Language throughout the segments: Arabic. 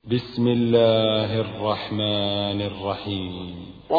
بسم الله الرحمن الرحيم.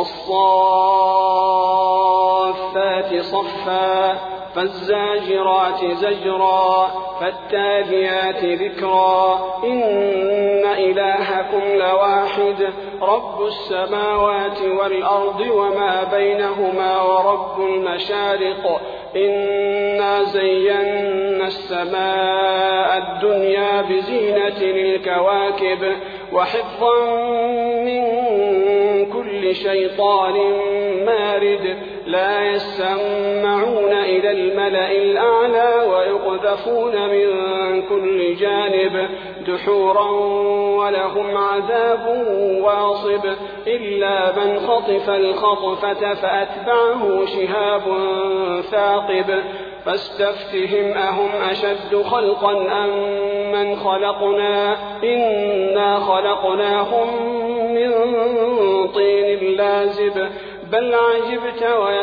والصافات صفا فالزاجرات زجرا فالتاليات ذكرا إن إلهكم لواحد رب السماوات والأرض وما بينهما ورب المشارق إنا زينا السماء الدنيا بزينة الكواكب وحفظا من كل شيطان مارد لا يسمعون إلى الملأ الأعلى ويقذفون من كل جانب دحورا ولهم عذاب واصب إلا من خطف الخطفة فأتبعه شهاب ثاقب فاستفتهم أهم أشد خلقا أم من خلقنا إنا خلقناهم من طين لازب بل عجبت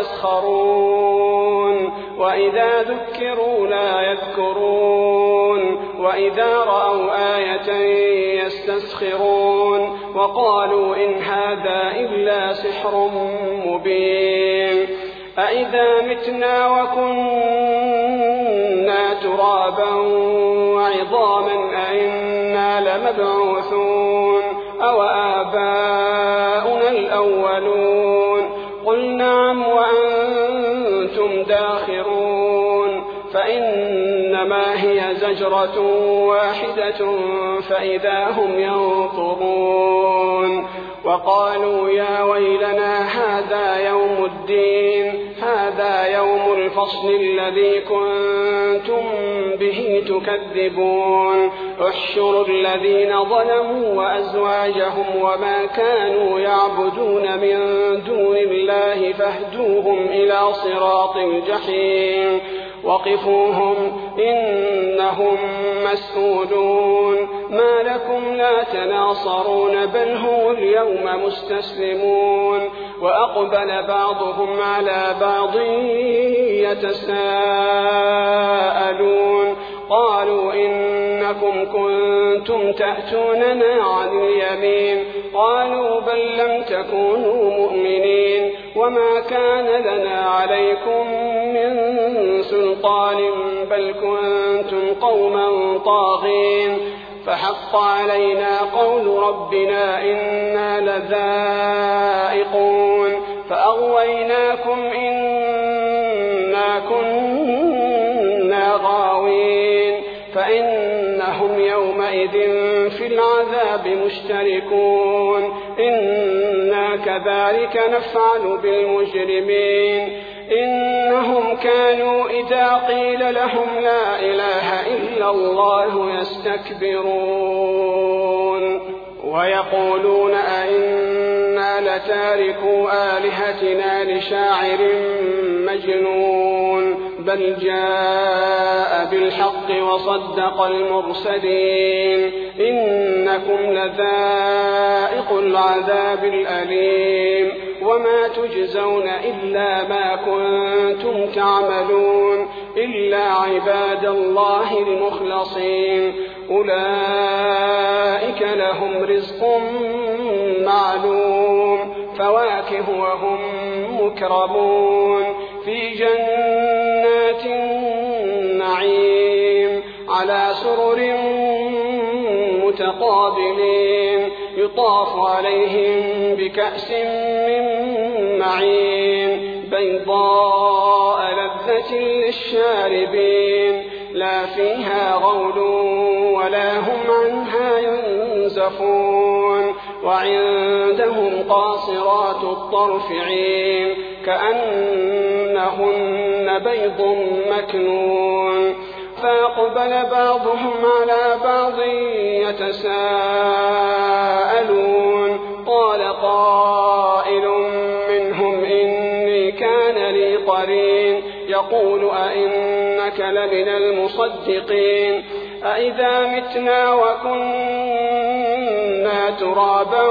ويسخرون وإذا ذكروا لا يذكرون وإذا رأوا آية يستسخرون وقالوا إن هذا إلا سحر مبين أإذا متنا وكنا ترابا وعظاما أئنا لمبعوثون أو آباؤنا الأولون قل نعم وأنتم داخرون فإنما هي زجرة واحدة فإذا هم ينظرون وقالوا يا ويلنا هذا يوم الدين هذا يوم الفصل الذي كنتم به تكذبون احشروا الذين ظلموا وأزواجهم وما كانوا يعبدون من دون الله فاهدوهم إلى صراط الجحيم وقفوهم إنهم مسؤولون ما لكم لا تناصرون بل هم اليوم مستسلمون وأقبل بعضهم على بعض يتساءلون قالوا إنكم كنتم تأتوننا عن اليمين قالوا بل لم تكونوا مؤمنين وما كان لنا عليكم من سلطان بل كنتم قوما طاغين فحق علينا قول ربنا إنا لذائقون فأغويناكم إنا كنا غاوين فإنهم يومئذ في العذاب مشتركون إنا كذلك نفعل بالمجرمين إنهم كانوا إذا قيل لهم لا إله إلا الله يستكبرون ويقولون أئنا لتاركو آلهتنا لشاعر مجنون بل جاء بالحق وصدق المرسلين إنكم لذائق العذاب الأليم وما تجزون إلا ما كنتم تعملون إلا عباد الله المخلصين أولئك لهم رزق معلوم فواكه وهم مكرمون في جنات النعيم على سرر متقابلين يطاف عليهم بكأس من معين بيضاء لذة للشاربين لا فيها غول ولا هم عنها ينزفون وعندهم قاصرات الطرف عين كأنهن بيض مكنون فأقبل بعضهم على بعض يتساءلون قال قائل منهم إني كان لي قرين يقول أئنك لمن المصدقين أئذا متنا وكنا ترابا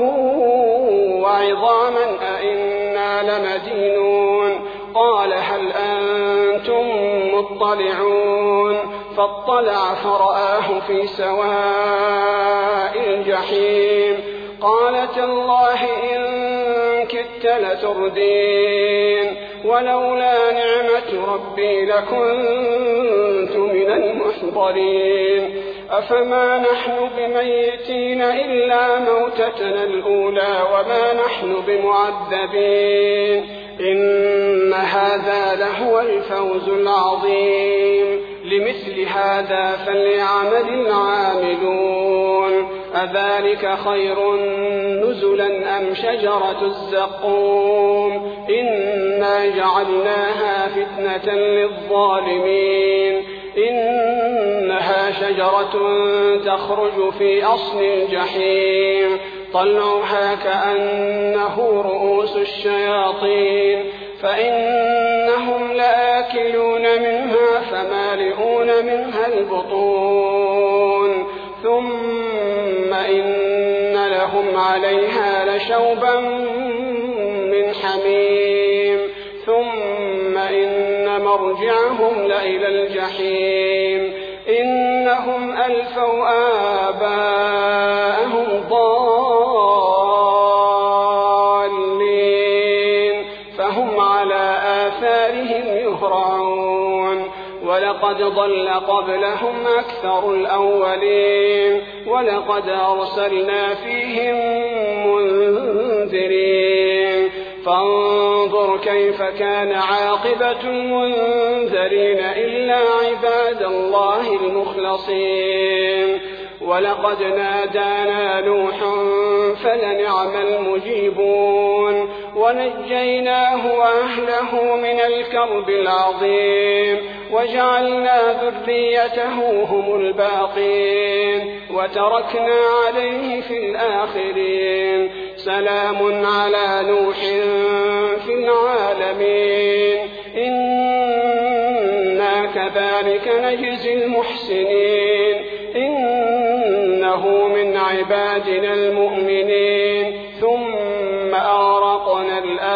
وعظاما أئنا لمدينون قال هل أنتم مطلعون فاطلع فرآه في سواء الجحيم قال تالله إن كدت لتردين ولولا نعمة ربي لكنت من المحضرين أفما نحن بميتين إلا موتتنا الأولى وما نحن بمعذبين إن هذا لهو الفوز العظيم لمثل هذا فليعمل العاملون أذلك خير نزلا أم شجرة الزقوم إنا جعلناها فتنة للظالمين إنها شجرة تخرج في أصل الجحيم طلعها كأنه رؤوس الشياطين فإنهم لآكلون منها فمالئون منها البطون ثم إن لهم عليها لشوبا من حميم ثم إن مرجعهم لإلى الجحيم إنهم ألفوا آباءهم ضالين فهم على آثارهم يهرعون ولقد ضل قبلهم أكثر الأولين ولقد أرسلنا فيهم منذرين فانظر كيف كان عاقبة المنذرين إلا عباد الله المخلصين ولقد نادانا نوح فلنعم المجيبون ونجيناه وأهله من الكرب العظيم وجعلنا ذريته هم الباقين وتركنا عليه في الآخرين سلام على نوح في العالمين إنا كذلك نجزي المحسنين إنه من عبادنا المؤمنين ثم أغرقنا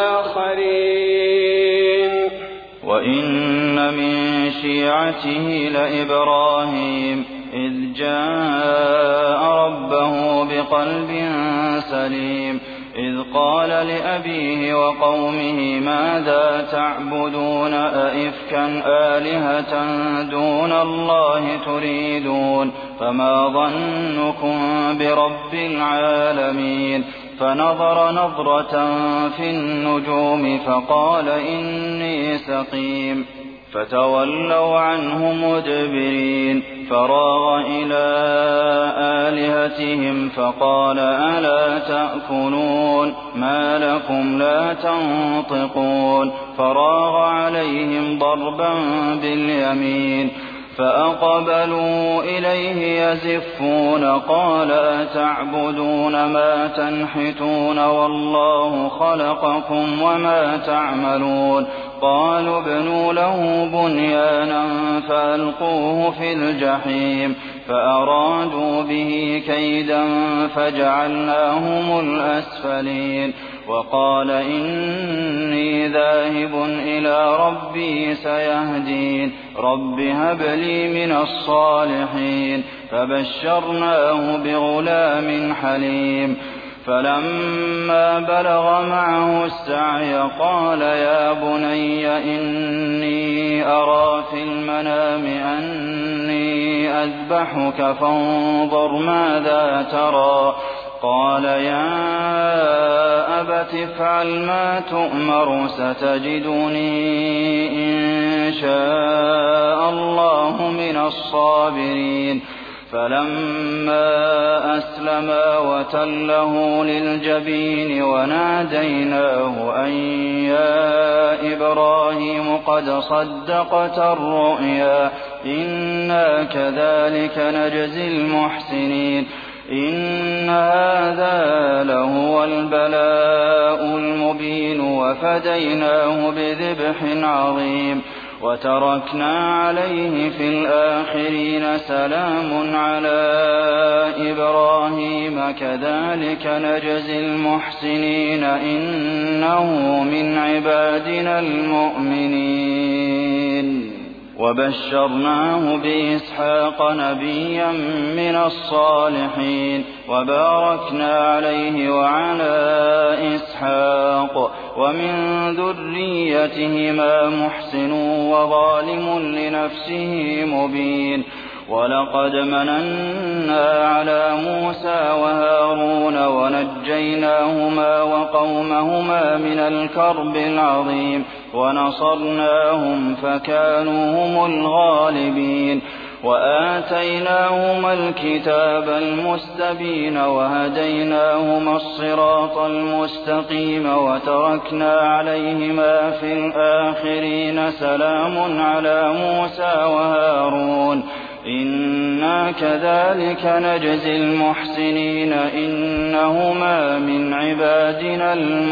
الآخرين وإن من شيعته لإبراهيم إذ جاء ربه بقلب سليم إذ قال لأبيه وقومه ماذا تعبدون أئفكا آلهة دون الله تريدون فما ظنكم برب العالمين فنظر نظرة في النجوم فقال إني سقيم فتولوا عنه مدبرين فراغ إلى آلهتهم فقال ألا تأكلون ما لكم لا تنطقون فراغ عليهم ضربا باليمين فأقبلوا إليه يزفون قال أتعبدون ما تنحتون والله خلقكم وما تعملون قالوا ابنوا له بنيانا فألقوه في الجحيم فأرادوا به كيدا فجعلناهم الأسفلين وقال إني ذاهب إلى ربي سيهدين رب هب لي من الصالحين فبشرناه بغلام حليم فلما بلغ معه السعي قال يا بني إني أرى في المنام أني أذبحك فانظر ماذا ترى قال يا أبت افعل ما تؤمر ستجدني إن شاء الله من الصابرين فلما أسلما وتله للجبين وناديناه أن يا إبراهيم قد صدقت الرؤيا إنا كذلك نجزي المحسنين إن هذا لهو البلاء المبين وفديناه بذبح عظيم وتركنا عليه في الآخرين سلام على إبراهيم كذلك نجزي المحسنين إنه من عبادنا المؤمنين وبشرناه بإسحاق نبيا من الصالحين وباركنا عليه وعلى إسحاق ومن ذريتهما محسن وظالم لنفسه مبين ولقد مننا على موسى وهارون ونجيناهما وقومهما من الكرب العظيم ونصرناهم فكانوا هم الغالبين وآتيناهما الكتاب المستبين وهديناهما الصراط المستقيم وتركنا عليهما في الآخرين سلام على موسى وهارون إنا كذلك نجزي المحسنين إنهما من عبادنا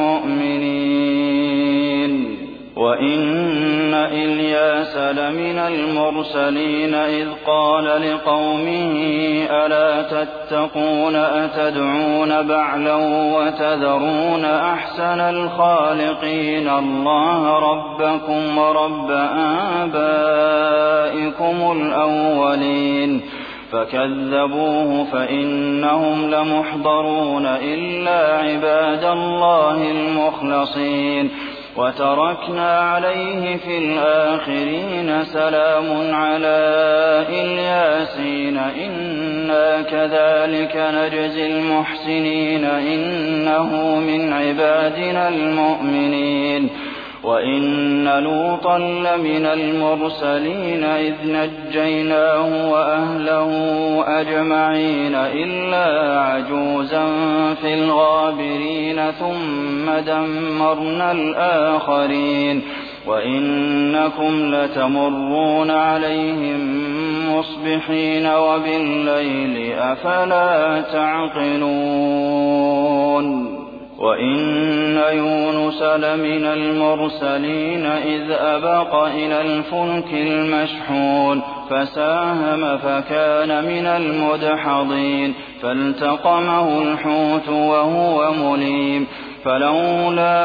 المؤمنين وإن إلياس لمن المرسلين إذ قال لقومه ألا تتقون أتدعون بعلا وتذرون أحسن الخالقين الله ربكم ورب آبائكم الأولين فكذبوه فإنهم لمحضرون إلا عباد الله المخلصين وتركنا عليه في الآخرين سلام على الياسين إنا كذلك نجزي المحسنين إنه من عبادنا المؤمنين وإن لوطا لمن المرسلين إذ نجيناه وأهله أجمعين إلا عجوزا في الغابرين ثم دمرنا الآخرين وإنكم لتمرون عليهم مصبحين وبالليل أفلا تعقلون وإن يونس لمن المرسلين إذ أبق إلى الفلك المشحون فساهم فكان من المدحضين فالتقمه الحوت وهو مليم فلولا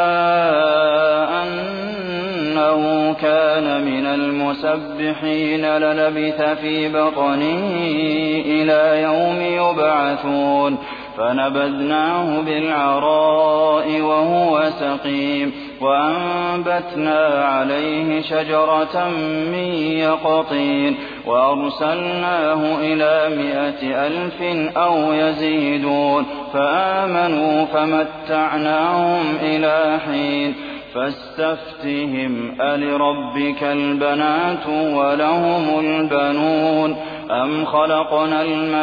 أنه كان من المسبحين للبث في بطنه إلى يوم يبعثون فنبذناه بالعراء وهو سقيم وأنبتنا عليه شجرة من يقطين وأرسلناه إلى 100,000 أو يزيدون فآمنوا فمتعناهم إلى حين فاستفتهم ألربك البنات ولهم البنون أم خلقنا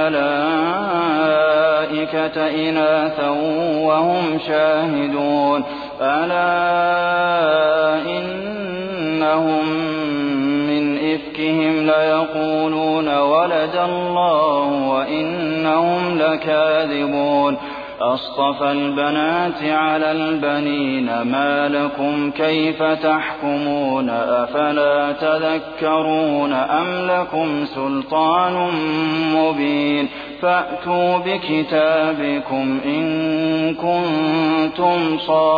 الملائكة إناثا وهم شاهدون ألا إنهم من إفكهم ليقولون ولد الله وإنهم لكاذبون أصطفى البنات على البنين ما لكم كيف تحكمون أفلا تذكرون أم لكم سلطان مبين فأتوا بكتابكم إن كنتم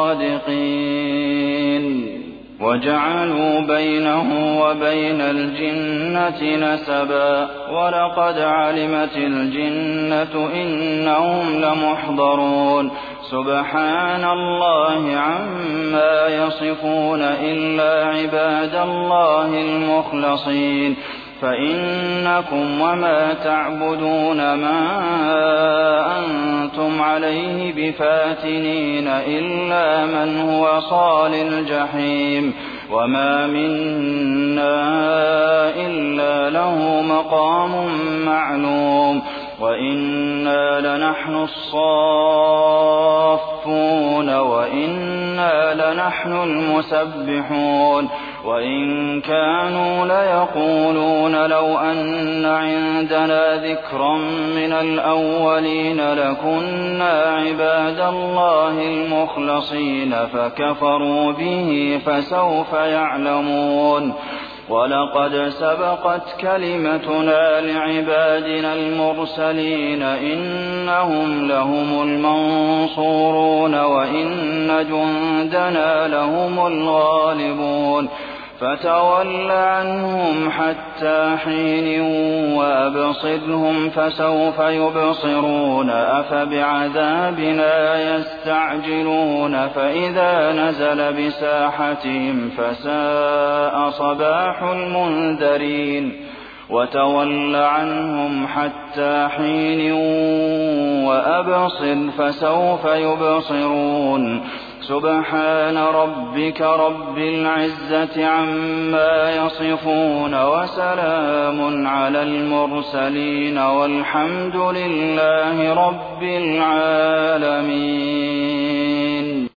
صادقين وجعلوا بينه وبين الجنة نسبا ولقد علمت الجنة إنهم لمحضرون سبحان الله عما يصفون إلا عباد الله المخلصين فإنكم وما تعبدون ما أنتم عليه بفاتنين إلا من هو صال الجحيم وما منا إلا له مقام معلوم وإنا لنحن الصافون وإنا لنحن المسبحون وإن كانوا ليقولون لو أن عندنا ذكرا من الأولين لكنا عباد الله المخلصين فكفروا به فسوف يعلمون ولقد سبقت كلمتنا لعبادنا المرسلين إنهم لهم المنصورون وإن جندنا لهم الغالبون فتول عنهم حتى حين وأبصرهم فسوف يبصرون أفبعذابنا يستعجلون فإذا نزل بساحتهم فساء صباح المنذرين وتول عنهم حتى حين وأبصر فسوف يبصرون سبحان ربك رب العزة عما يصفون وسلام على المرسلين والحمد لله رب العالمين.